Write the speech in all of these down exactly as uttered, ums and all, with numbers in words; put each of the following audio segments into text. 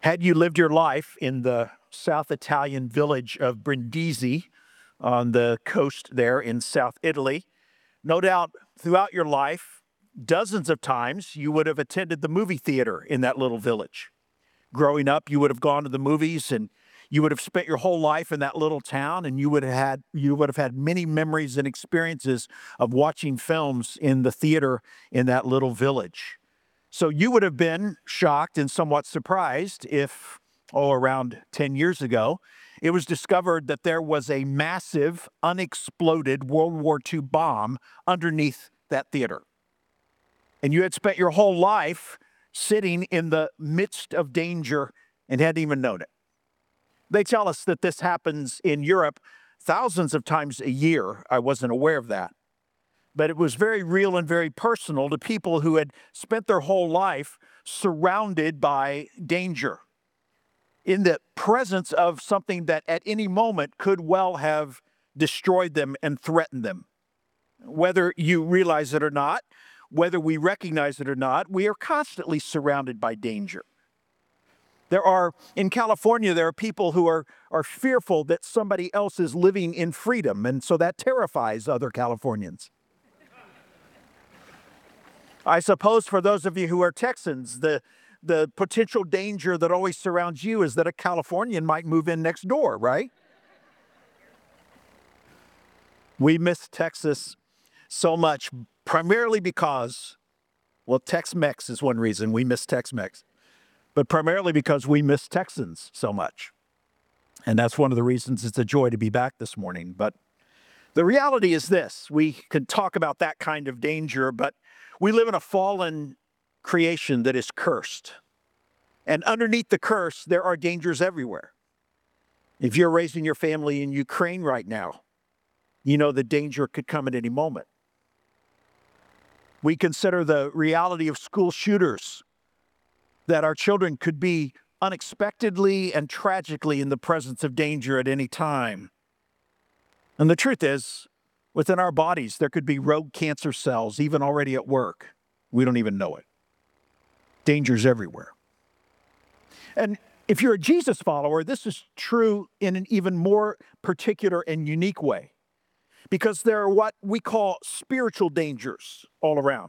Had you lived your life in the South Italian village of Brindisi on the coast there in South Italy, no doubt throughout your life, dozens of times you would have attended the movie theater in that little village. Growing up, you would have gone to the movies and you would have spent your whole life in that little town, and you would have had you would have had many memories and experiences of watching films in the theater in that little village. So you would have been shocked and somewhat surprised if, oh, around ten years ago, it was discovered that there was a massive, unexploded World War two bomb underneath that theater. And you had spent your whole life sitting in the midst of danger and hadn't even known it. They tell us that this happens in Europe thousands of times a year. I wasn't aware of that. But it was very real and very personal to people who had spent their whole life surrounded by danger, in the presence of something that at any moment could well have destroyed them and threatened them. Whether you realize it or not, whether we recognize it or not, we are constantly surrounded by danger. There are, in California, there are people who are, are fearful that somebody else is living in freedom, and so that terrifies other Californians. I suppose for those of you who are Texans, the, the potential danger that always surrounds you is that a Californian might move in next door, right? We miss Texas so much, primarily because, well, Tex-Mex is one reason we miss Tex-Mex, but primarily because we miss Texans so much. And that's one of the reasons it's a joy to be back this morning. But the reality is this: we can talk about that kind of danger, but we live in a fallen creation that is cursed. And underneath the curse, there are dangers everywhere. If you're raising your family in Ukraine right now, you know the danger could come at any moment. We consider the reality of school shooters, that our children could be unexpectedly and tragically in the presence of danger at any time. And the truth is, within our bodies, there could be rogue cancer cells, even already at work. We don't even know it. Danger's everywhere. And if you're a Jesus follower, this is true in an even more particular and unique way, because there are what we call spiritual dangers all around.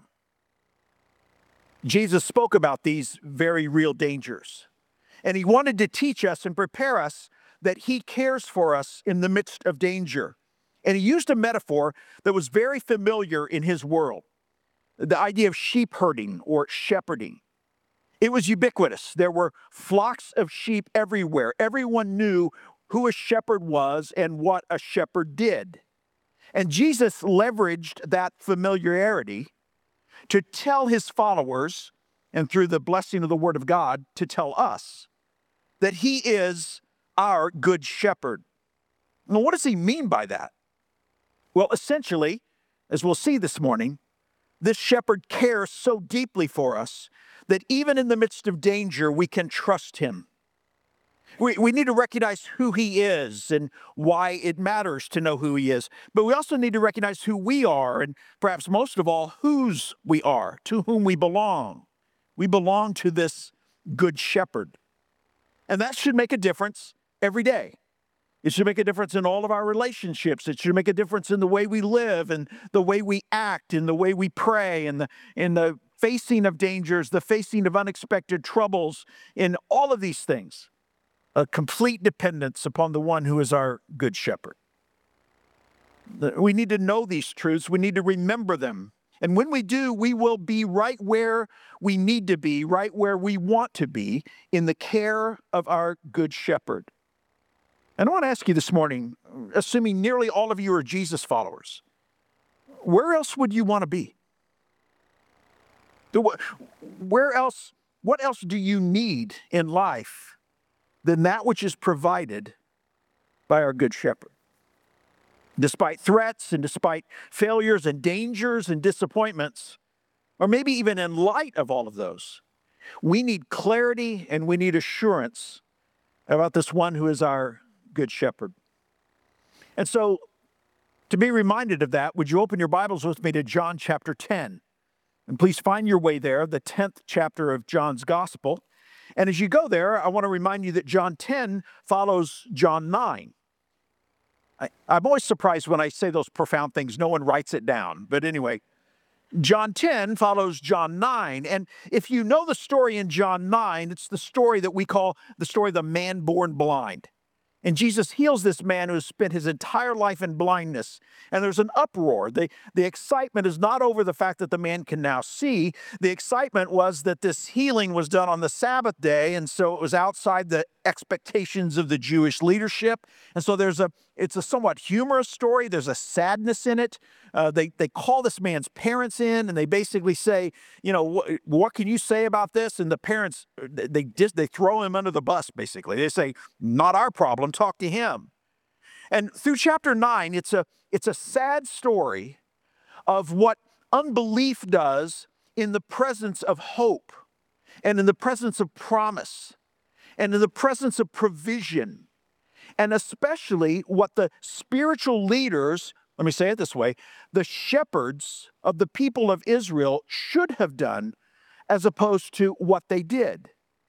Jesus spoke about these very real dangers, and he wanted to teach us and prepare us that he cares for us in the midst of danger. And he used a metaphor that was very familiar in his world, the idea of sheep herding or shepherding. It was ubiquitous. There were flocks of sheep everywhere. Everyone knew who a shepherd was and what a shepherd did. And Jesus leveraged that familiarity to tell his followers, and through the blessing of the Word of God, to tell us that he is our good shepherd. Now, what does he mean by that? Well, essentially, as we'll see this morning, this shepherd cares so deeply for us that even in the midst of danger, we can trust him. We, we need to recognize who he is and why it matters to know who he is. But we also need to recognize who we are, and perhaps most of all, whose we are, to whom we belong. We belong to this good shepherd. And that should make a difference every day. It should make a difference in all of our relationships. It should make a difference in the way we live and the way we act, in the way we pray, and the, in the facing of dangers, the facing of unexpected troubles, in all of these things. A complete dependence upon the one who is our good shepherd. We need to know these truths. We need to remember them. And when we do, we will be right where we need to be, right where we want to be, in the care of our good shepherd. And I want to ask you this morning, assuming nearly all of you are Jesus followers, where else would you want to be? Where else, what else do you need in life than that which is provided by our good shepherd? Despite threats and despite failures and dangers and disappointments, or maybe even in light of all of those, we need clarity and we need assurance about this one who is our good shepherd. And so, to be reminded of that, would you open your Bibles with me to John chapter ten? And please find your way there, the tenth chapter of John's Gospel. And as you go there, I want to remind you that John ten follows John nine. I, I'm always surprised when I say those profound things. No one writes it down. But anyway, John ten follows John nine. And if you know the story in John nine, it's the story that we call the story of the man born blind. And Jesus heals this man who has spent his entire life in blindness. And there's an uproar. The, the excitement is not over the fact that the man can now see. The excitement was that this healing was done on the Sabbath day, and so it was outside the expectations of the Jewish leadership. And so there's a, it's a somewhat humorous story. There's a sadness in it. Uh, they, they call this man's parents in, and they basically say, you know, what, what can you say about this? And the parents, they just, they throw him under the bus, basically. They say, not our problem, talk to him. And through chapter nine, it's a, it's a sad story of what unbelief does in the presence of hope, and in the presence of promise, and in the presence of provision, and especially what the spiritual leaders, let me say it this way, the shepherds of the people of Israel should have done as opposed to what they did.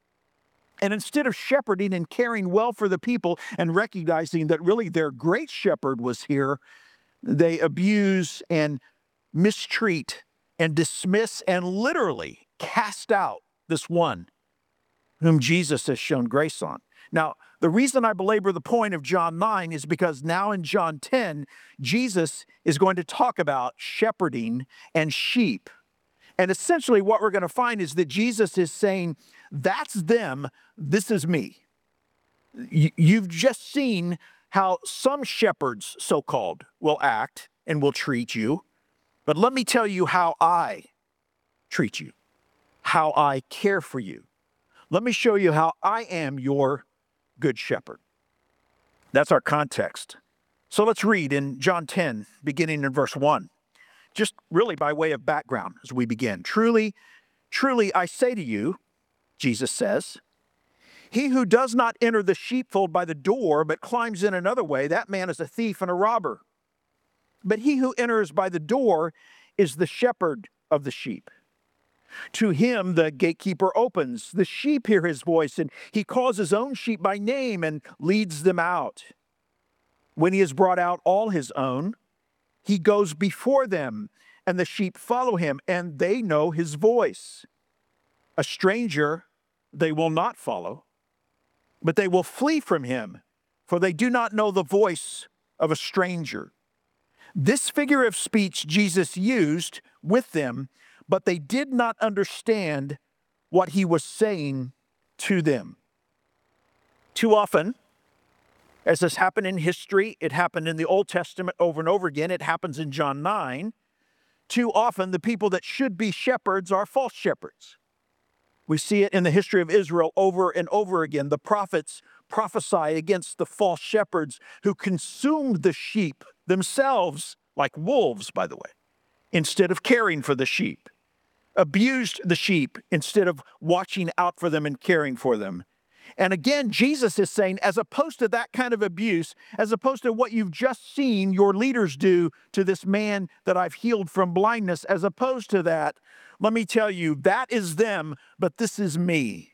And instead of shepherding and caring well for the people and recognizing that really their great shepherd was here, they abuse and mistreat and dismiss and literally cast out this one whom Jesus has shown grace on. Now, the reason I belabor the point of John nine is because now in John ten, Jesus is going to talk about shepherding and sheep. And essentially what we're going to find is that Jesus is saying, that's them, this is me. You've just seen how some shepherds, so-called, will act and will treat you. But let me tell you how I treat you, how I care for you. Let me show you how I am your good shepherd. That's our context. So let's read in John ten, beginning in verse one, just really by way of background as we begin. Truly, truly, I say to you, Jesus says, he who does not enter the sheepfold by the door, but climbs in another way, that man is a thief and a robber. But he who enters by the door is the shepherd of the sheep. To him the gatekeeper opens. The sheep hear his voice, and he calls his own sheep by name and leads them out. When he has brought out all his own, he goes before them, and the sheep follow him, and they know his voice. A stranger they will not follow, but they will flee from him, for they do not know the voice of a stranger. This figure of speech Jesus used with them, but they did not understand what he was saying to them. Too often, as has happened in history, it happened in the Old Testament over and over again, it happens in John nine, too often the people that should be shepherds are false shepherds. We see it in the history of Israel over and over again. The prophets prophesy against the false shepherds who consumed the sheep themselves like wolves, by the way, instead of caring for the sheep, abused the sheep instead of watching out for them and caring for them. And again, Jesus is saying, as opposed to that kind of abuse, as opposed to what you've just seen your leaders do to this man that I've healed from blindness, as opposed to that, let me tell you, that is them, but this is me,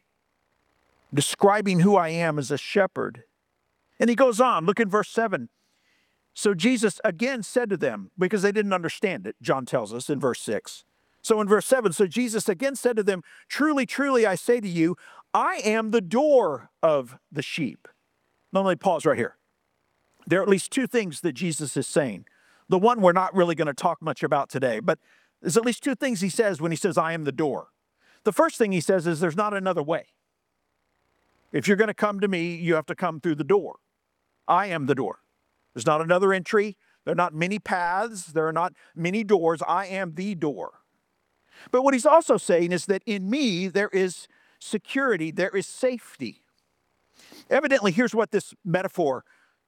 describing who I am as a shepherd. And he goes on, look in verse seven. So Jesus again said to them, because they didn't understand it, John tells us in verse six. So in verse seven, so Jesus again said to them, truly, truly, I say to you, I am the door of the sheep. Now let me pause right here. There are at least two things that Jesus is saying. The one we're not really going to talk much about today, but there's at least two things he says when he says, I am the door. The first thing he says is there's not another way. If you're going to come to me, you have to come through the door. I am the door. There's not another entry. There are not many paths. There are not many doors. I am the door. But what he's also saying is that in me, there is security, there is safety. Evidently, here's what this metaphor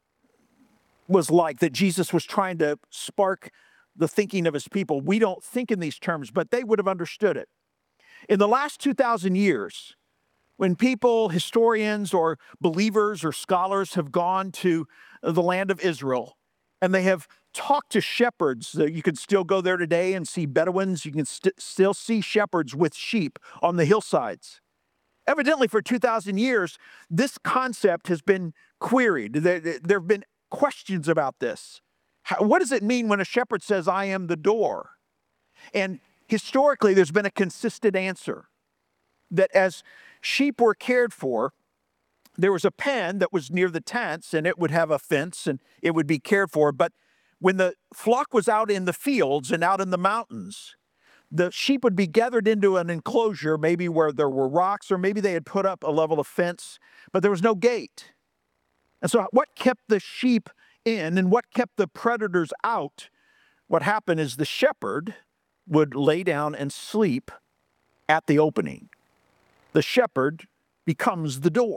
was like that Jesus was trying to spark the thinking of his people. We don't think in these terms, but they would have understood it. In the last two thousand years, when people, historians or believers or scholars have gone to the land of Israel and they have talked to shepherds, you can still go there today and see Bedouins, you can st- still see shepherds with sheep on the hillsides. Evidently, for two thousand years, this concept has been queried. There, there have been questions about this. How, what does it mean when a shepherd says, I am the door? And historically, there's been a consistent answer that as sheep were cared for, there was a pen that was near the tents, and it would have a fence, and it would be cared for. But when the flock was out in the fields and out in the mountains, the sheep would be gathered into an enclosure, maybe where there were rocks, or maybe they had put up a level of fence, but there was no gate. And so what kept the sheep in and what kept the predators out? What happened is the shepherd would lay down and sleep at the opening. The shepherd becomes the door.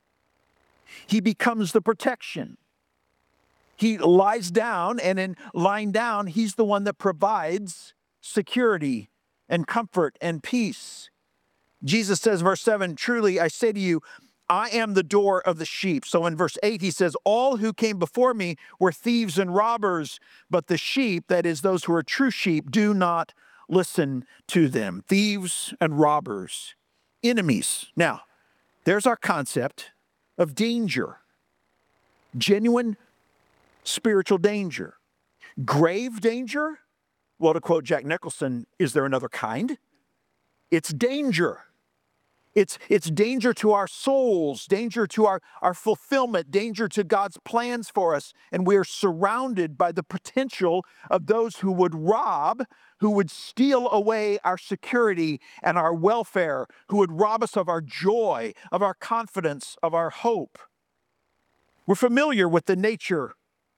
He becomes the protection. He lies down, and in lying down, he's the one that provides security and comfort and peace. Jesus says, verse seven, truly I say to you, I am the door of the sheep. So in verse eight, he says, all who came before me were thieves and robbers, but the sheep, that is those who are true sheep, do not listen to them. Thieves and robbers, enemies. Now, there's our concept of danger. Genuine spiritual danger. Grave danger? Well, to quote Jack Nicholson, is there another kind? It's danger. It's, it's danger to our souls, danger to our, our fulfillment, danger to God's plans for us. And we are surrounded by the potential of those who would rob, who would steal away our security and our welfare, who would rob us of our joy, of our confidence, of our hope. We're familiar with the nature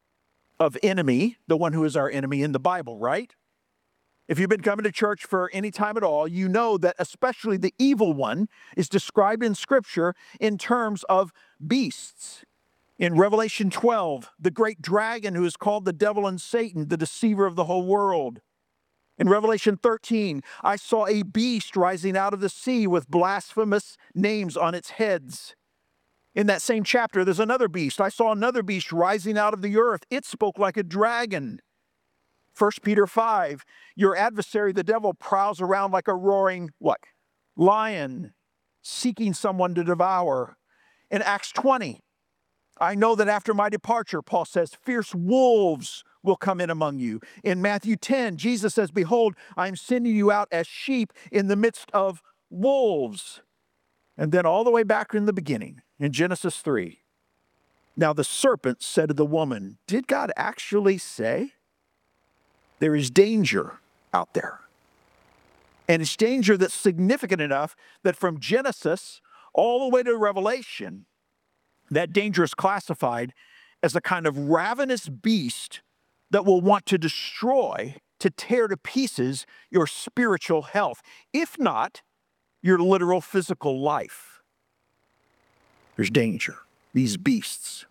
of enemy, the one who is our enemy in the Bible, right? If you've been coming to church for any time at all, you know that especially the evil one is described in Scripture in terms of beasts. In Revelation twelve, the great dragon who is called the devil and Satan, the deceiver of the whole world. In Revelation thirteen, I saw a beast rising out of the sea with blasphemous names on its heads. In that same chapter, there's another beast. I saw another beast rising out of the earth. It spoke like a dragon. First Peter five, your adversary, the devil, prowls around like a roaring, what? Lion, seeking someone to devour. In Acts twenty, I know that after my departure, Paul says, fierce wolves will come in among you. In Matthew ten, Jesus says, behold, I'm sending you out as sheep in the midst of wolves. And then all the way back in the beginning, in Genesis three, now the serpent said to the woman, did God actually say? There is danger out there. And it's danger that's significant enough that from Genesis all the way to Revelation, that danger is classified as a kind of ravenous beast that will want to destroy, to tear to pieces your spiritual health, if not your literal physical life. There's danger, these beasts.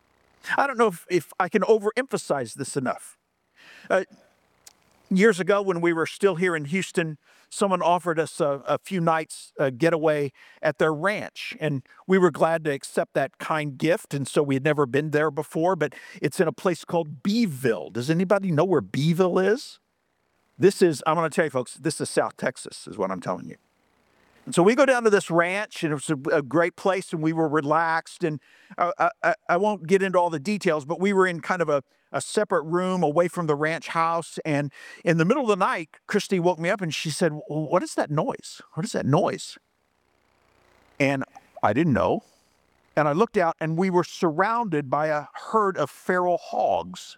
I don't know if, if I can overemphasize this enough. Uh, Years ago, when we were still here in Houston, someone offered us a, a few nights uh, getaway at their ranch, and we were glad to accept that kind gift. And so we had never been there before, but it's in a place called Beeville. Does anybody know where Beeville is? This is, I'm going to tell you folks, this is South Texas, is what I'm telling you. And so we go down to this ranch, and it was a, a great place, and we were relaxed. And I, I, I won't get into all the details, but we were in kind of a, a separate room away from the ranch house. And in the middle of the night, Christy woke me up, and she said, well, what is that noise? What is that noise? And I didn't know. And I looked out, and we were surrounded by a herd of feral hogs.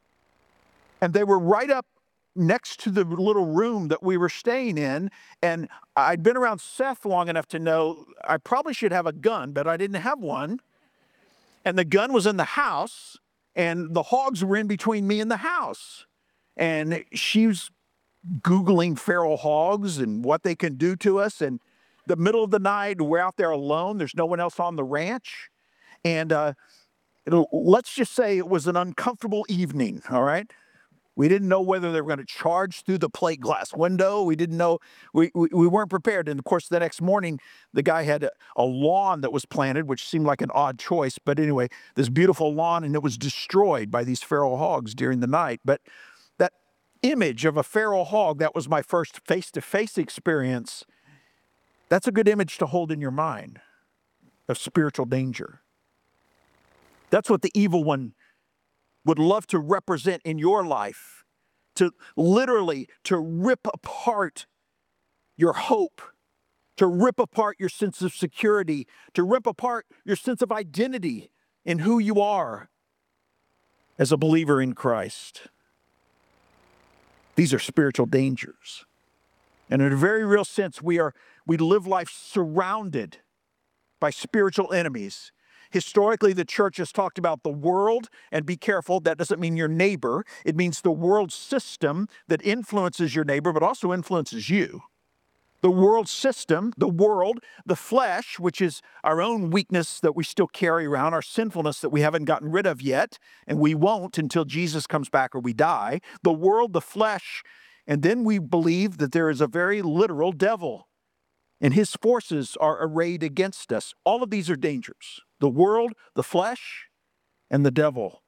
And they were right up next to the little room that we were staying in. And I'd been around Seth long enough to know I probably should have a gun, but I didn't have one. And the gun was in the house, and the hogs were in between me and the house. And she was Googling feral hogs and what they can do to us. And the middle of the night, we're out there alone. There's no one else on the ranch. And uh, it'll, let's just say it was an uncomfortable evening, all right? We didn't know whether they were going to charge through the plate glass window. We didn't know, we, we, we weren't prepared. And of course, the next morning, the guy had a, a lawn that was planted, which seemed like an odd choice. But anyway, this beautiful lawn, and it was destroyed by these feral hogs during the night. But that image of a feral hog, that was my first face-to-face experience. That's a good image to hold in your mind of spiritual danger. That's what the evil one would love to represent in your life, to literally to rip apart your hope, to rip apart your sense of security, to rip apart your sense of identity in who you are as a believer in Christ. These are spiritual dangers. And in a very real sense, we are we live life surrounded by spiritual enemies. Historically, the church has talked about the world, and be careful, that doesn't mean your neighbor. It means the world system that influences your neighbor, but also influences you. The world system, the world, the flesh, which is our own weakness that we still carry around, our sinfulness that we haven't gotten rid of yet, and we won't until Jesus comes back or we die. The world, the flesh, and then we believe that there is a very literal devil, and his forces are arrayed against us. All of these are dangers. The world, the flesh, and the devil.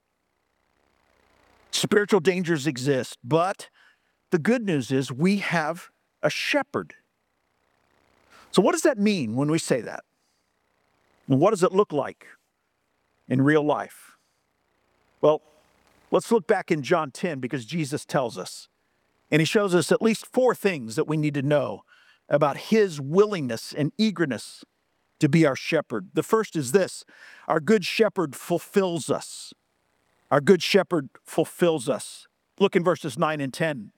Spiritual dangers exist, but the good news is we have a shepherd. So what does that mean when we say that? And what does it look like in real life? Well, let's look back in John ten, because Jesus tells us, and he shows us at least four things that we need to know about his willingness and eagerness to be our shepherd. The first is this: our good shepherd fulfills us. Our good shepherd fulfills us. Look in verses nine and ten.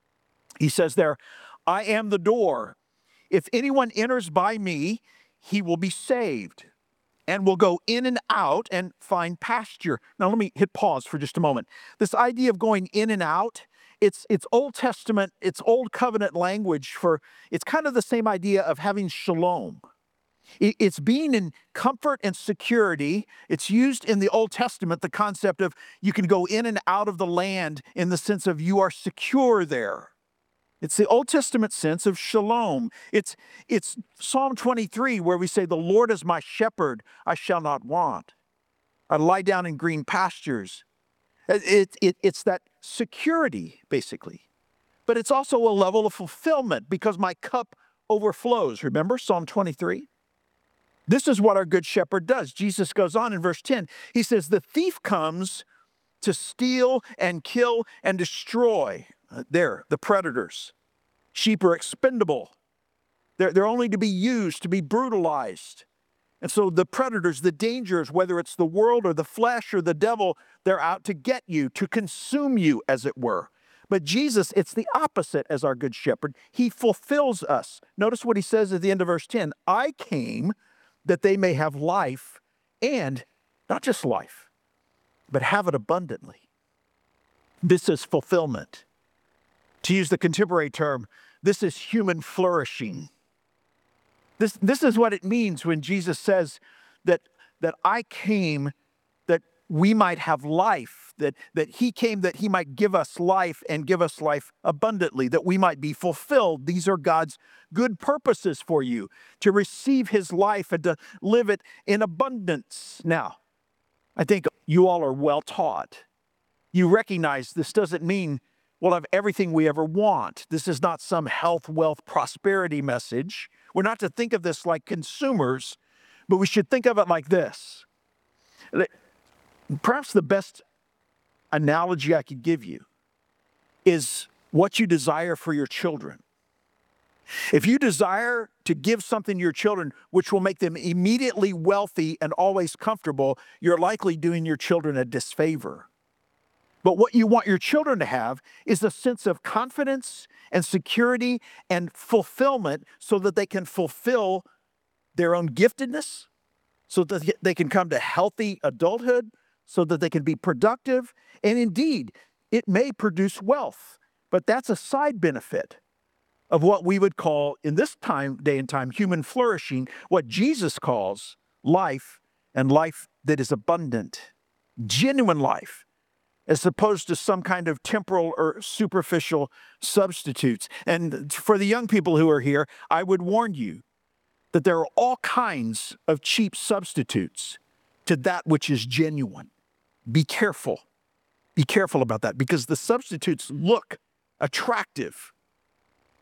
He says there, I am the door. If anyone enters by me, he will be saved and will go in and out and find pasture. Now let me hit pause for just a moment. This idea of going in and out, it's it's Old Testament, it's Old Covenant language for, it's kind of the same idea of having shalom. It's being in comfort and security. It's used in the Old Testament, the concept of you can go in and out of the land in the sense of you are secure there. It's the Old Testament sense of shalom. It's, it's Psalm twenty-three where we say, the Lord is my shepherd, I shall not want. I lie down in green pastures. It, it, it's that security, basically. But it's also a level of fulfillment because my cup overflows. Remember Psalm twenty-three? This is what our good shepherd does. Jesus goes on in verse ten. He says, the thief comes to steal and kill and destroy. Uh, there, the predators. Sheep are expendable. They're, they're only to be used, to be brutalized. And so the predators, the dangers, whether it's the world or the flesh or the devil, they're out to get you, to consume you, as it were. But Jesus, it's the opposite as our good shepherd. He fulfills us. Notice what he says at the end of verse ten. I came that they may have life, and not just life, but have it abundantly. This is fulfillment. To use the contemporary term, this is human flourishing. This, this is what it means when Jesus says that, that I came that we might have life, that, that he came that he might give us life and give us life abundantly, that we might be fulfilled. These are God's good purposes for you, to receive his life and to live it in abundance. Now, I think you all are well taught. You recognize this doesn't mean we'll have everything we ever want. This is not some health, wealth, prosperity message. We're not to think of this like consumers, but we should think of it like this. Perhaps the best analogy I could give you is what you desire for your children. If you desire to give something to your children which will make them immediately wealthy and always comfortable, you're likely doing your children a disfavor. But what you want your children to have is a sense of confidence and security and fulfillment so that they can fulfill their own giftedness, so that they can come to healthy adulthood, so that they can be productive. And indeed, it may produce wealth, but that's a side benefit of what we would call, in this time, day and time, human flourishing, what Jesus calls life, and life that is abundant, genuine life, as opposed to some kind of temporal or superficial substitutes. And for the young people who are here, I would warn you that there are all kinds of cheap substitutes to that which is genuine. Be careful. Be careful about that, because the substitutes look attractive.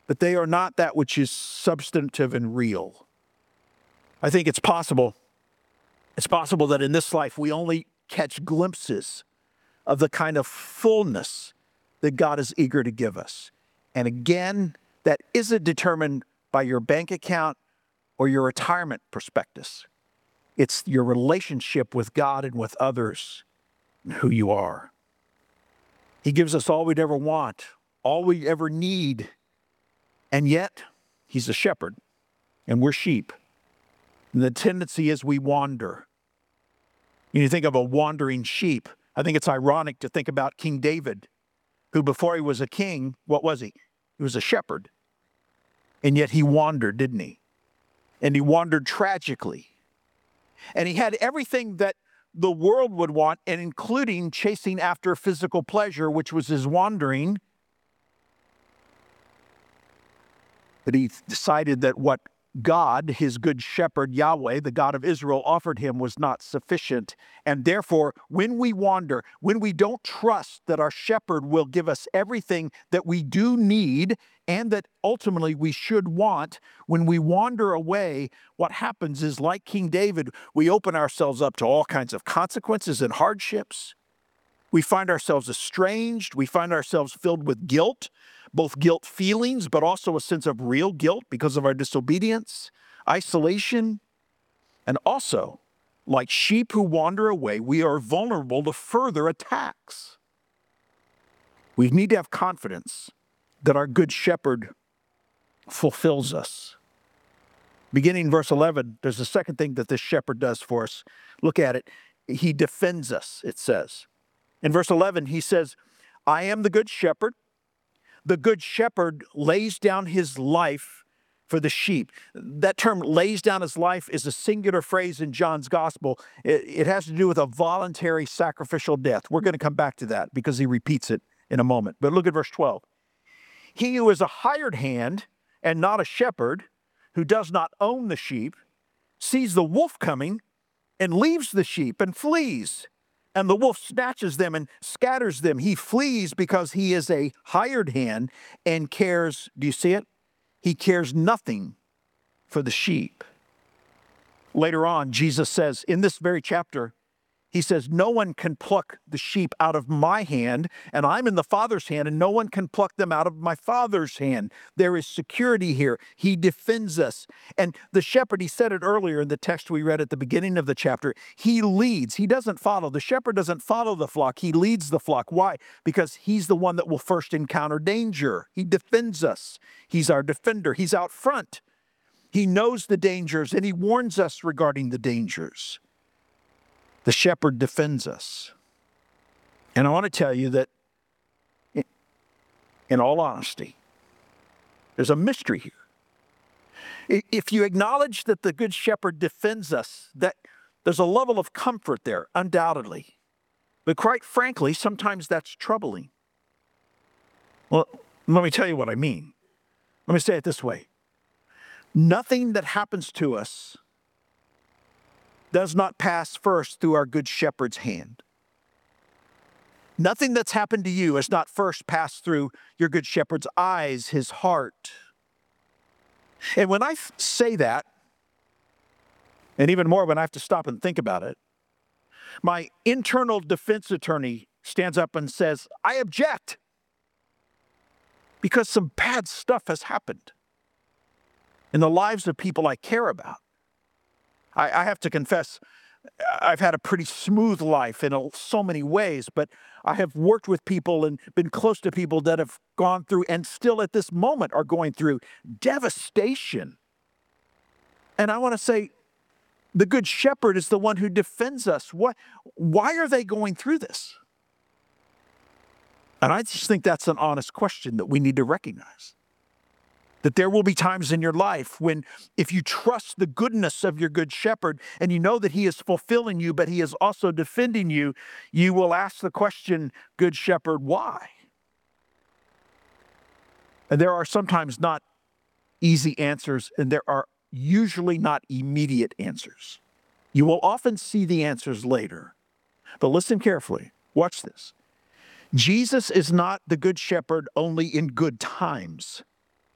but they are not that which is substantive and real. I think it's possible, it's possible that in this life we only catch glimpses of the kind of fullness that God is eager to give us. And again, that isn't determined by your bank account or your retirement prospectus. It's your relationship with God and with others and who you are. He gives us all we'd ever want, all we ever need. And yet, he's a shepherd, and we're sheep. And the tendency is we wander. You think of a wandering sheep. I think it's ironic to think about King David, who before he was a king, what was he? He was a shepherd. And yet he wandered, didn't he? And he wandered tragically. And he had everything that the world would want, and including chasing after physical pleasure, which was his wandering. But he decided that what God, his good shepherd, Yahweh, the God of Israel, offered him was not sufficient. And therefore, when we wander, when we don't trust that our shepherd will give us everything that we do need and that ultimately we should want, when we wander away, what happens is, like King David, we open ourselves up to all kinds of consequences and hardships. We find ourselves estranged. We find ourselves filled with guilt, both guilt feelings, but also a sense of real guilt because of our disobedience, isolation, and also, like sheep who wander away, we are vulnerable to further attacks. We need to have confidence that our good shepherd fulfills us. Beginning verse eleven, there's a second thing that this shepherd does for us. Look at it. He defends us, it says. In verse eleven, he says, I am the good shepherd. The good shepherd lays down his life for the sheep. That term, lays down his life, is a singular phrase in John's gospel. It, it has to do with a voluntary sacrificial death. We're going to come back to that because he repeats it in a moment. But look at verse twelve. He who is a hired hand and not a shepherd, who does not own the sheep, sees the wolf coming and leaves the sheep and flees. And the wolf snatches them and scatters them. He flees because he is a hired hand and cares, do you see it? He cares nothing for the sheep. Later on, Jesus says, in this very chapter, he says, no one can pluck the sheep out of my hand, and I'm in the Father's hand, and no one can pluck them out of my Father's hand. There is security here. He defends us. And the shepherd, he said it earlier in the text we read at the beginning of the chapter, he leads. He doesn't follow. The shepherd doesn't follow the flock. He leads the flock. Why? Because he's the one that will first encounter danger. He defends us. He's our defender. He's out front. He knows the dangers, and he warns us regarding the dangers. The shepherd defends us. And I want to tell you that, in all honesty, there's a mystery here. If you acknowledge that the good shepherd defends us, that there's a level of comfort there, undoubtedly. But quite frankly, sometimes that's troubling. Well, let me tell you what I mean. Let me say it this way. Nothing that happens to us does not pass first through our good shepherd's hand. Nothing that's happened to you has not first passed through your good shepherd's eyes, his heart. And when I say that, and even more when I have to stop and think about it, my internal defense attorney stands up and says, I object, because some bad stuff has happened in the lives of people I care about. I, I have to confess, I've had a pretty smooth life in a, so many ways, but I have worked with people and been close to people that have gone through and still at this moment are going through devastation. And I want to say, the good shepherd is the one who defends us. What, why are they going through this? And I just think that's an honest question that we need to recognize. That there will be times in your life when, if you trust the goodness of your good shepherd and you know that he is fulfilling you, but he is also defending you, you will ask the question, good shepherd, why? And there are sometimes not easy answers, and there are usually not immediate answers. You will often see the answers later. But listen carefully. Watch this. Jesus is not the good shepherd only in good times.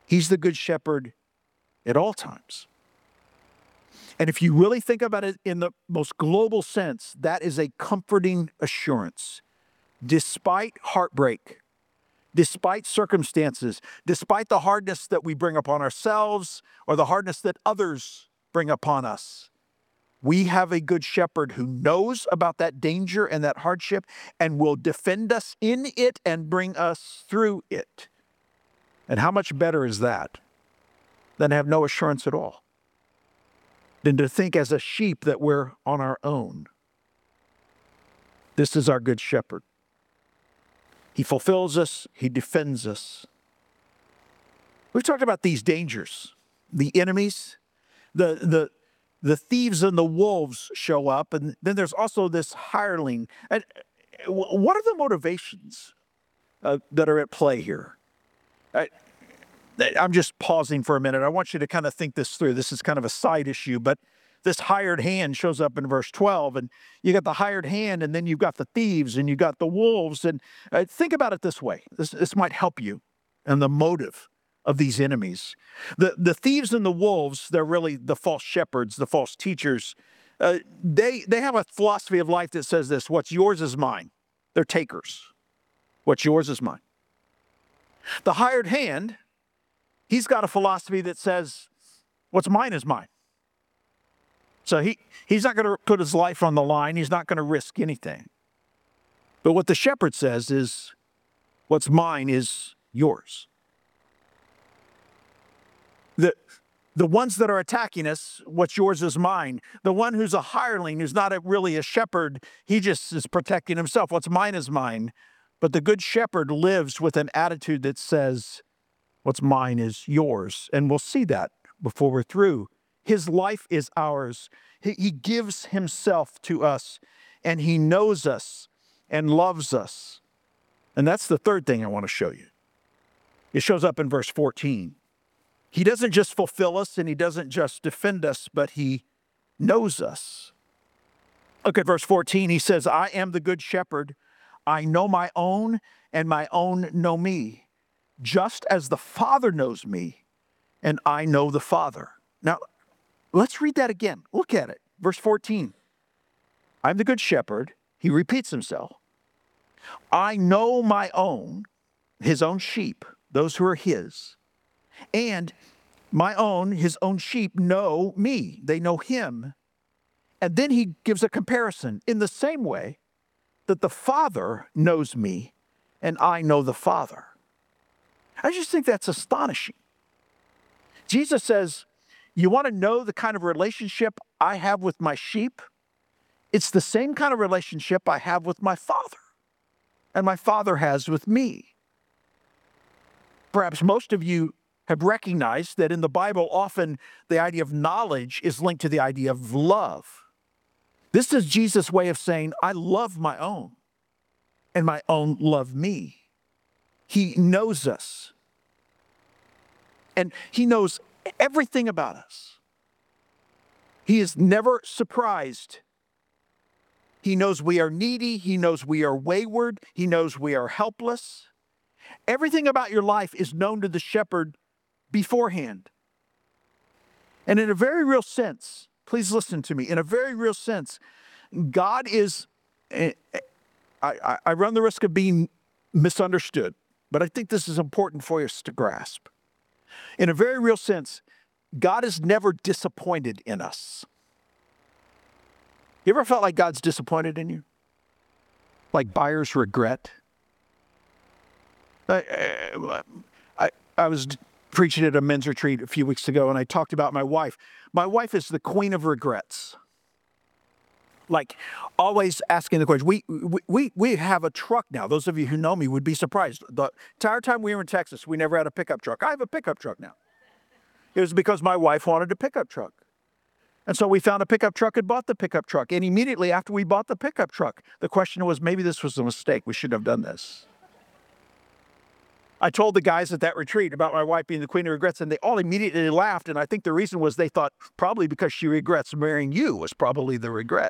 He's the good shepherd at all times. And if you really think about it in the most global sense, that is a comforting assurance. Despite heartbreak, despite circumstances, despite the hardness that we bring upon ourselves or the hardness that others bring upon us, we have a good shepherd who knows about that danger and that hardship and will defend us in it and bring us through it. And how much better is that than to have no assurance at all? Than to think as a sheep that we're on our own. This is our good shepherd. He fulfills us, he defends us. We've talked about these dangers, the enemies, the, the, the thieves and the wolves show up, and then there's also this hireling. And what are the motivations uh, that are at play here? I, I'm just pausing for a minute. I want you to kind of think this through. This is kind of a side issue, but this hired hand shows up in verse twelve, and you got the hired hand, and then you've got the thieves, and you got the wolves. And uh, think about it this way. This, this might help you and the motive of these enemies. The, the thieves and the wolves, they're really the false shepherds, the false teachers. Uh, they, they have a philosophy of life that says this: what's yours is mine. They're takers. What's yours is mine. The hired hand, he's got a philosophy that says, what's mine is mine. So he, he's not going to put his life on the line. He's not going to risk anything. But what the shepherd says is, what's mine is yours. The, the ones that are attacking us, what's yours is mine. The one who's a hireling, who's not a, really a shepherd, he just is protecting himself. What's mine is mine. But the good shepherd lives with an attitude that says, what's mine is yours. And we'll see that before we're through. His life is ours. He, he gives himself to us, and he knows us and loves us. And that's the third thing I want to show you. It shows up in verse fourteen. He doesn't just fulfill us, and he doesn't just defend us, but he knows us. Look at verse fourteen. He says, I am the good shepherd. I know my own, and my own know me, just as the Father knows me, and I know the Father. Now, let's read that again. Look at it. Verse fourteen. I'm the good shepherd. He repeats himself. I know my own, his own sheep, those who are his. And my own, his own sheep know me. They know him. And then he gives a comparison. In the same way that the Father knows me and I know the Father. I just think that's astonishing. Jesus says, you want to know the kind of relationship I have with my sheep? It's the same kind of relationship I have with my Father and my Father has with me. Perhaps most of you have recognized that in the Bible, often the idea of knowledge is linked to the idea of love. This is Jesus' way of saying, I love my own, and my own love me. He knows us, and he knows everything about us. He is never surprised. He knows we are needy. He knows we are wayward. He knows we are helpless. Everything about your life is known to the shepherd beforehand. And in a very real sense, please listen to me, in a very real sense, God is, I, I, I run the risk of being misunderstood, but I think this is important for us to grasp. In a very real sense, God is never disappointed in us. You ever felt like God's disappointed in you? Like buyer's regret? I, I, I was preaching at a men's retreat a few weeks ago, and I talked about my wife. My wife is the queen of regrets. Like always asking the question. We, we, we have a truck now. Those of you who know me would be surprised. The entire time we were in Texas, we never had a pickup truck. I have a pickup truck now. It was because my wife wanted a pickup truck. And so we found a pickup truck and bought the pickup truck. And immediately after we bought the pickup truck, the question was, maybe this was a mistake. We shouldn't have done this. I told the guys at that retreat about my wife being the queen of regrets, and they all immediately laughed. And I think the reason was they thought probably because she regrets marrying you was probably the regret.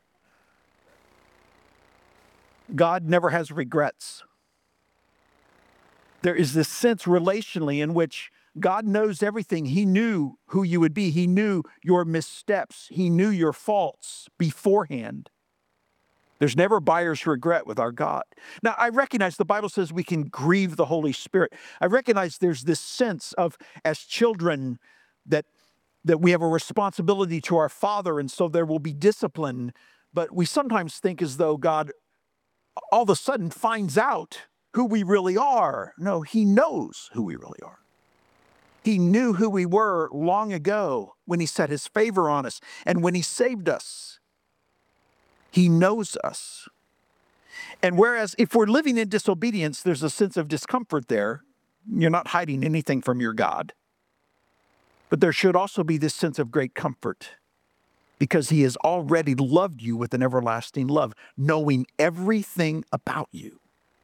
God never has regrets. There is this sense relationally in which God knows everything. He knew who you would be. He knew your missteps. He knew your faults beforehand. There's never buyer's regret with our God. Now, I recognize the Bible says we can grieve the Holy Spirit. I recognize there's this sense of, as children, that, that we have a responsibility to our Father, and so there will be discipline. But we sometimes think as though God all of a sudden finds out who we really are. No, he knows who we really are. He knew who we were long ago when he set his favor on us and when he saved us. He knows us. And whereas if we're living in disobedience, there's a sense of discomfort there. You're not hiding anything from your God. But there should also be this sense of great comfort because he has already loved you with an everlasting love, knowing everything about you.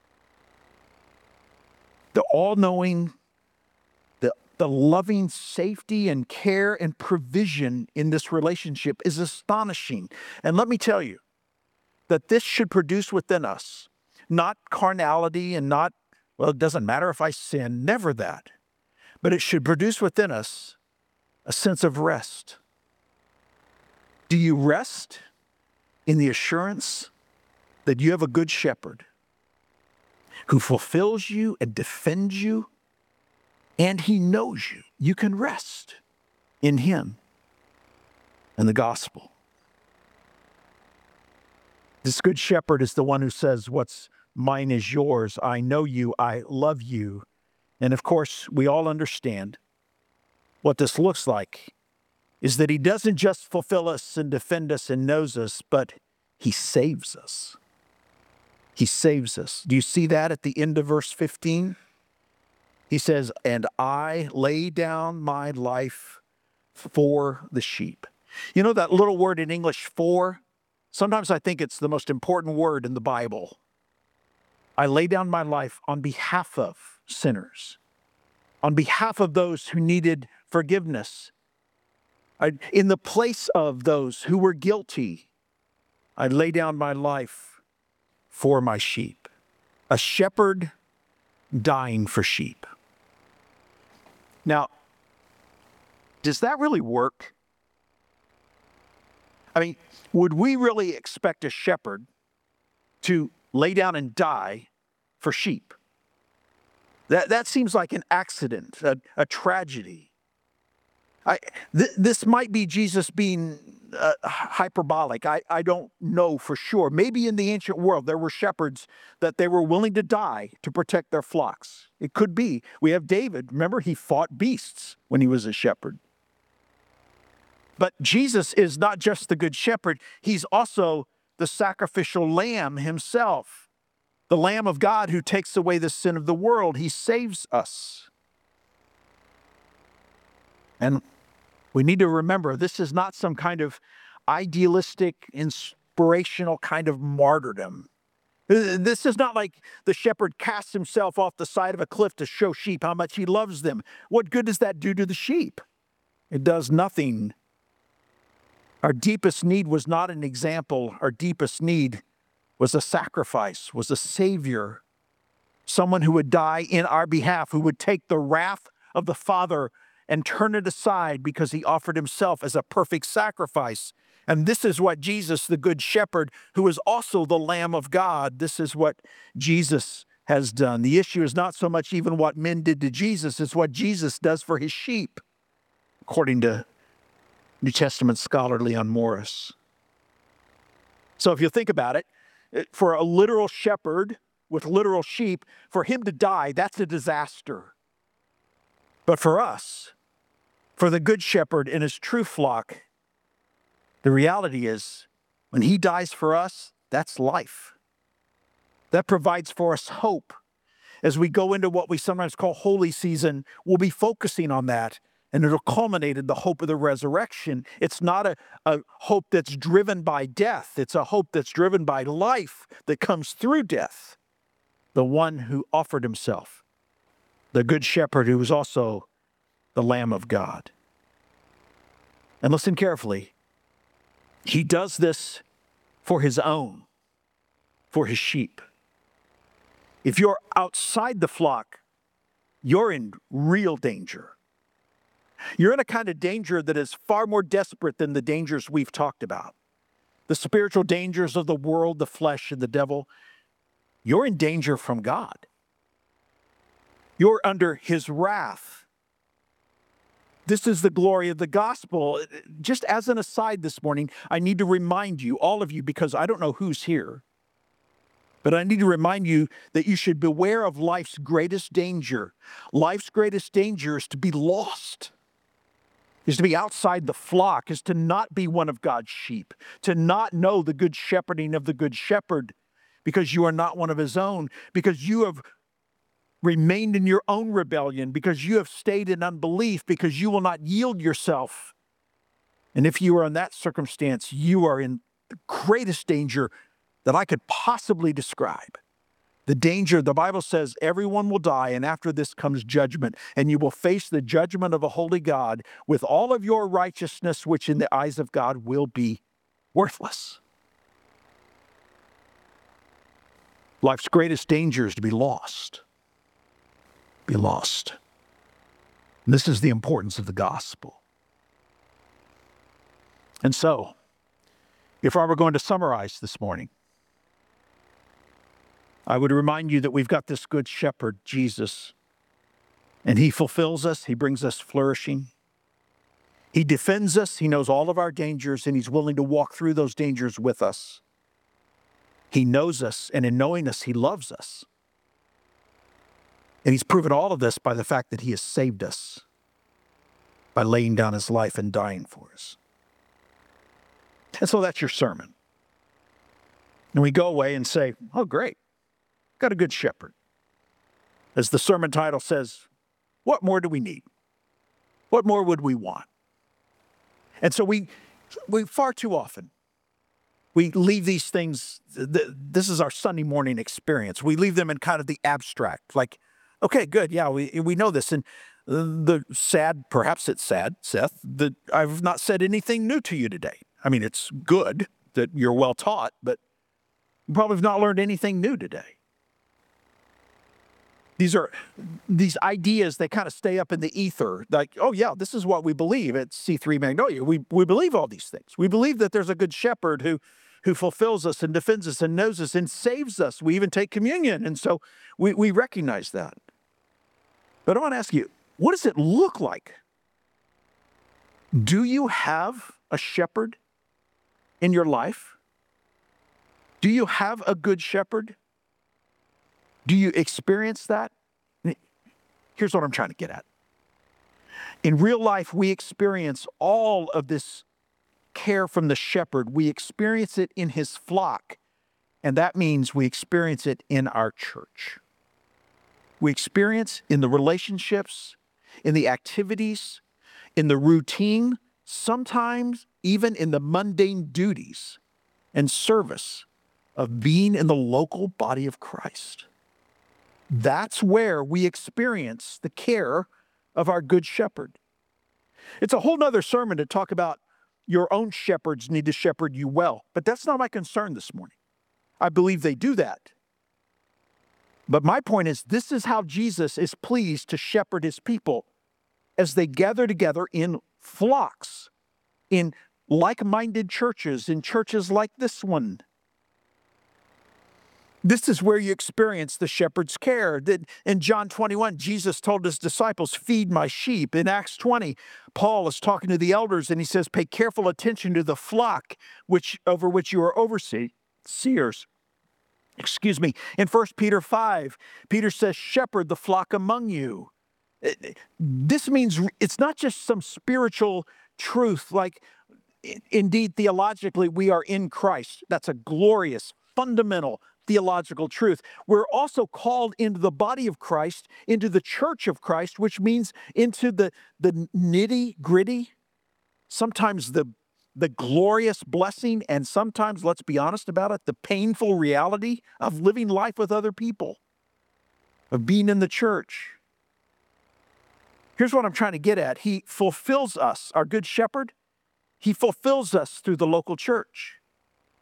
The all-knowing, the, the loving safety and care and provision in this relationship is astonishing. And let me tell you that this should produce within us not carnality and not, well, it doesn't matter if I sin, never that. But it should produce within us a sense of rest. Do you rest in the assurance that you have a good shepherd who fulfills you and defends you, and he knows you? You can rest in him and the gospel. This good shepherd is the one who says, what's mine is yours. I know you. I love you. And of course, we all understand what this looks like is that he doesn't just fulfill us and defend us and knows us, but he saves us. He saves us. Do you see that at the end of verse fifteen? He says, and I lay down my life for the sheep. You know that little word in English, for? Sometimes I think it's the most important word in the Bible. I lay down my life on behalf of sinners, on behalf of those who needed forgiveness. I, in the place of those who were guilty, I lay down my life for my sheep. A shepherd dying for sheep. Now, does that really work? I mean, would we really expect a shepherd to lay down and die for sheep? That, that seems like an accident, a, a tragedy. I, th- this might be Jesus being uh, hyperbolic. I, I don't know for sure. Maybe in the ancient world there were shepherds that they were willing to die to protect their flocks. It could be. We have David. Remember, he fought beasts when he was a shepherd. But Jesus is not just the good shepherd. He's also the sacrificial lamb himself, the Lamb of God who takes away the sin of the world. He saves us. And we need to remember, this is not some kind of idealistic, inspirational kind of martyrdom. This is not like the shepherd casts himself off the side of a cliff to show sheep how much he loves them. What good does that do to the sheep? It does nothing. Our deepest need was not an example. Our deepest need was a sacrifice, was a savior, someone who would die in our behalf, who would take the wrath of the Father and turn it aside because he offered himself as a perfect sacrifice. And this is what Jesus, the Good Shepherd, who is also the Lamb of God, this is what Jesus has done. The issue is not so much even what men did to Jesus, it's what Jesus does for his sheep, according to New Testament scholar Leon Morris. So if you think about it, for a literal shepherd with literal sheep, for him to die, that's a disaster. But for us, for the Good Shepherd and his true flock, the reality is when he dies for us, that's life. That provides for us hope. As we go into what we sometimes call holy season, we'll be focusing on that, and it'll culminate in the hope of the resurrection. It's not a, a hope that's driven by death. It's a hope that's driven by life that comes through death. The one who offered himself, the Good Shepherd who was also the Lamb of God. And listen carefully. He does this for his own, for his sheep. If you're outside the flock, you're in real danger. You're in a kind of danger that is far more desperate than the dangers we've talked about. The spiritual dangers of the world, the flesh, and the devil. You're in danger from God. You're under his wrath. This is the glory of the gospel. Just as an aside this morning, I need to remind you, all of you, because I don't know who's here, but I need to remind you that you should beware of life's greatest danger. Life's greatest danger is to be lost, is to be outside the flock, is to not be one of God's sheep, to not know the good shepherding of the good shepherd, because you are not one of his own, because you have remained in your own rebellion, because you have stayed in unbelief, because you will not yield yourself. And if you are in that circumstance, you are in the greatest danger that I could possibly describe. The danger, the Bible says, everyone will die, and after this comes judgment, and you will face the judgment of a holy God with all of your righteousness, which in the eyes of God will be worthless. Life's greatest danger is to be lost. Be lost. And this is the importance of the gospel. And so, if I were going to summarize this morning, I would remind you that we've got this good shepherd, Jesus, and he fulfills us. He brings us flourishing. He defends us. He knows all of our dangers, and he's willing to walk through those dangers with us. He knows us, and in knowing us, he loves us. And he's proven all of this by the fact that he has saved us by laying down his life and dying for us. And so that's your sermon. And we go away and say, oh, great, got a good shepherd. As the sermon title says, what more do we need? What more would we want? And so we, we far too often, we leave these things, th- this is our Sunday morning experience. We leave them in kind of the abstract, like, okay, good, yeah, we we know this. And the sad, perhaps it's sad, Seth, that I've not said anything new to you today. I mean, it's good that you're well taught, but you probably have not learned anything new today. These are, these ideas, they kind of stay up in the ether. Like, oh yeah, this is what we believe at C three Magnolia. We we believe all these things. We believe that there's a good shepherd who who fulfills us and defends us and knows us and saves us. We even take communion. And so we, we recognize that. But I want to ask you, what does it look like? Do you have a shepherd in your life? Do you have a good shepherd? Do you experience that? Here's what I'm trying to get at. In real life, we experience all of this care from the shepherd. We experience it in his flock, and that means we experience it in our church. We experience in the relationships, in the activities, in the routine, sometimes even in the mundane duties and service of being in the local body of Christ. That's where we experience the care of our good shepherd. It's a whole nother sermon to talk about your own shepherds need to shepherd you well, but that's not my concern this morning. I believe they do that. But my point is, this is how Jesus is pleased to shepherd his people as they gather together in flocks, in like-minded churches, in churches like this one. This is where you experience the shepherd's care. In John twenty-one, Jesus told his disciples, feed my sheep. In Acts twenty, Paul is talking to the elders and he says, pay careful attention to the flock which over which you are overseers. Excuse me. In First Peter five, Peter says, shepherd the flock among you. This means it's not just some spiritual truth, like indeed theologically we are in Christ. That's a glorious, fundamental theological truth. We're also called into the body of Christ, into the church of Christ, which means into the, the nitty gritty, sometimes the, the glorious blessing, and sometimes, let's be honest about it, the painful reality of living life with other people, of being in the church. Here's what I'm trying to get at. He fulfills us, our good shepherd. He fulfills us through the local church.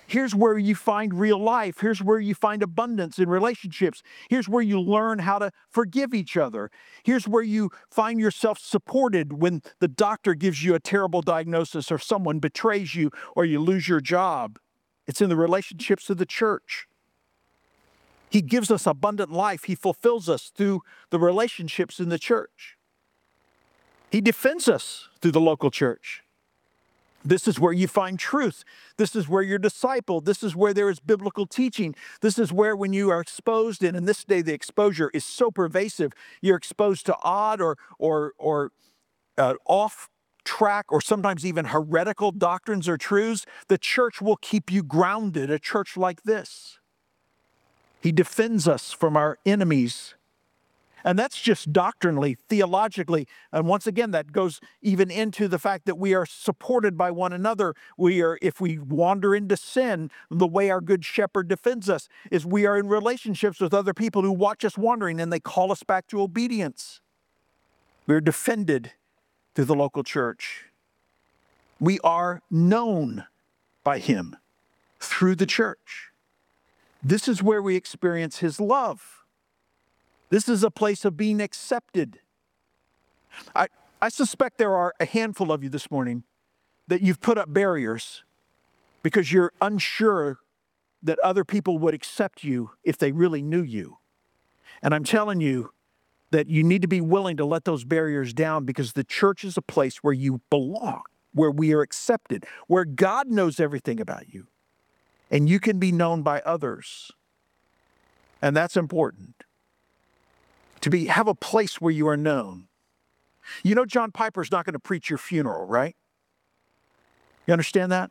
Here's where you find real life. Here's where you find abundance in relationships. Here's where you learn how to forgive each other. Here's where you find yourself supported when the doctor gives you a terrible diagnosis or someone betrays you or you lose your job. It's in the relationships of the church. He gives us abundant life. He fulfills us through the relationships in the church. He defends us through the local church. This is where you find truth. This is where you're discipled. This is where there is biblical teaching. This is where when you are exposed, and in this day the exposure is so pervasive, you're exposed to odd or, or, or uh, off track or sometimes even heretical doctrines or truths, the church will keep you grounded, a church like this. He defends us from our enemies. And that's just doctrinally, theologically. And once again, that goes even into the fact that we are supported by one another. We are, if we wander into sin, the way our good shepherd defends us is we are in relationships with other people who watch us wandering and they call us back to obedience. We're defended through the local church. We are known by him through the church. This is where we experience his love. This is a place of being accepted. I, I suspect there are a handful of you this morning that you've put up barriers because you're unsure that other people would accept you if they really knew you. And I'm telling you that you need to be willing to let those barriers down because the church is a place where you belong, where we are accepted, where God knows everything about you, and you can be known by others. And that's important. To be have a place where you are known. You know John Piper's not going to preach your funeral, right? You understand that?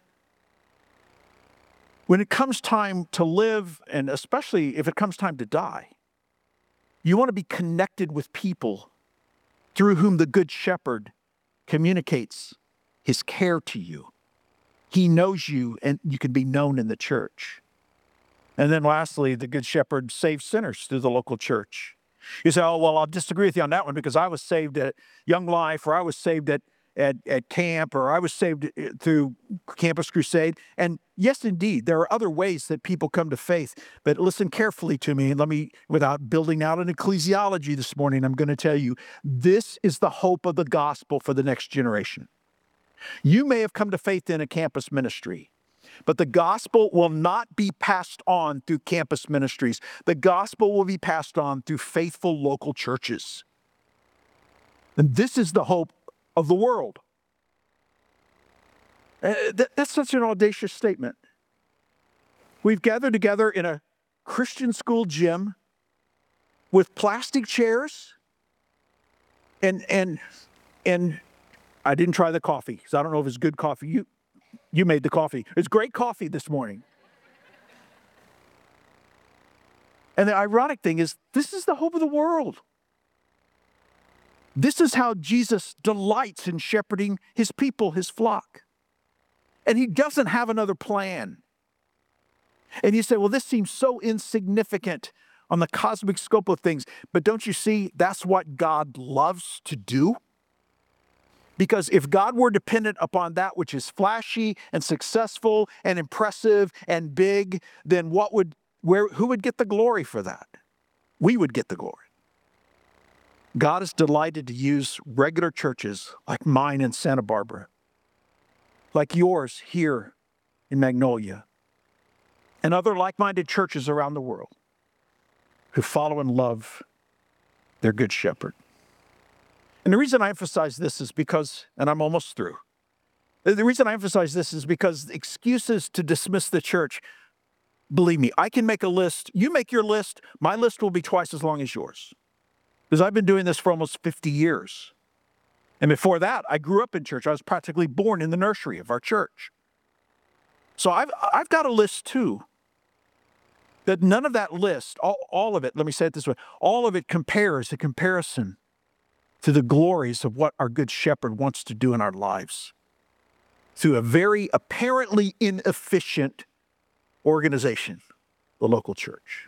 When it comes time to live, and especially if it comes time to die, you want to be connected with people through whom the Good Shepherd communicates his care to you. He knows you, and you can be known in the church. And then lastly, the Good Shepherd saves sinners through the local church. You say, oh, well, I'll disagree with you on that one because I was saved at Young Life, or I was saved at, at, at camp, or I was saved through Campus Crusade. And yes, indeed, there are other ways that people come to faith. But listen carefully to me, and let me, without building out an ecclesiology this morning, I'm going to tell you, this is the hope of the gospel for the next generation. You may have come to faith in a campus ministry, but the gospel will not be passed on through campus ministries. The gospel will be passed on through faithful local churches. And this is the hope of the world. Uh, that, that's such an audacious statement. We've gathered together in a Christian school gym with plastic chairs and, and, and I didn't try the coffee because I don't know if it's good coffee. You, You made the coffee. It's great coffee this morning. And the ironic thing is, this is the hope of the world. This is how Jesus delights in shepherding his people, his flock. And he doesn't have another plan. And you say, well, this seems so insignificant on the cosmic scope of things. But don't you see, that's what God loves to do? Because if God were dependent upon that which is flashy and successful and impressive and big, then what would, where, who would get the glory for that? We would get the glory. God is delighted to use regular churches like mine in Santa Barbara, like yours here in Magnolia, and other like-minded churches around the world who follow and love their Good Shepherd. And the reason I emphasize this is because, and I'm almost through, the reason I emphasize this is because excuses to dismiss the church, believe me, I can make a list. You make your list, my list will be twice as long as yours. Because I've been doing this for almost fifty years. And before that, I grew up in church. I was practically born in the nursery of our church. So I've, I've got a list too. That none of that list, all, all of it, let me say it this way, all of it compares, a comparison to the glories of what our Good Shepherd wants to do in our lives through a very apparently inefficient organization, the local church.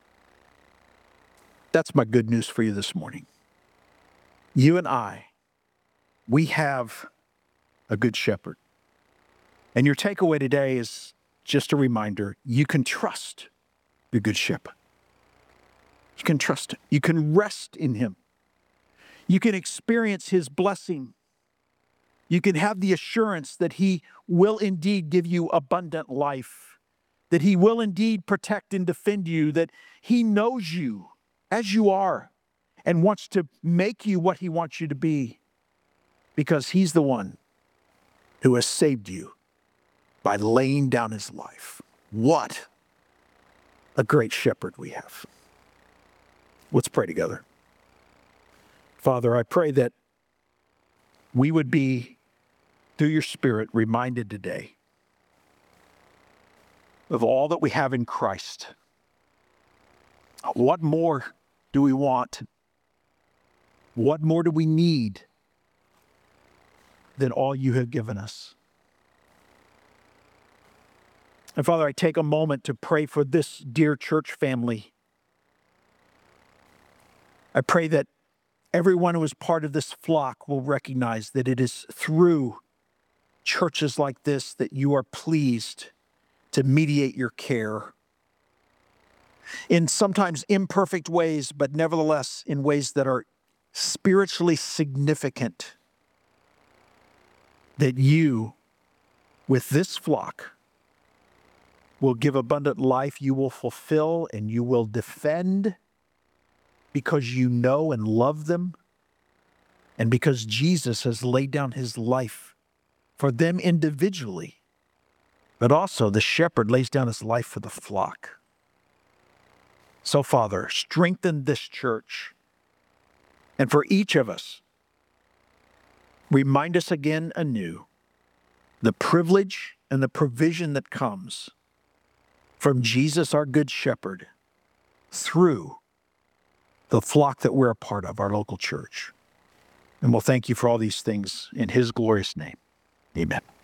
That's my good news for you this morning. You and I, we have a Good Shepherd. And your takeaway today is just a reminder, you can trust your good shepherd. You can trust him. You can rest in him. You can experience his blessing. You can have the assurance that he will indeed give you abundant life, that he will indeed protect and defend you, that he knows you as you are and wants to make you what he wants you to be, because he's the one who has saved you by laying down his life. What a great shepherd we have. Let's pray together. Father, I pray that we would be, through your Spirit, reminded today of all that we have in Christ. What more do we want? What more do we need than all you have given us? And Father, I take a moment to pray for this dear church family. I pray that everyone who is part of this flock will recognize that it is through churches like this that you are pleased to mediate your care in sometimes imperfect ways, but nevertheless in ways that are spiritually significant, that you, with this flock, will give abundant life, you will fulfill, and you will defend, because you know and love them, and because Jesus has laid down his life for them individually, but also the shepherd lays down his life for the flock. So, Father, strengthen this church, and for each of us, remind us again anew the privilege and the provision that comes from Jesus, our good shepherd, through the flock that we're a part of, our local church. And we'll thank you for all these things in his glorious name. Amen.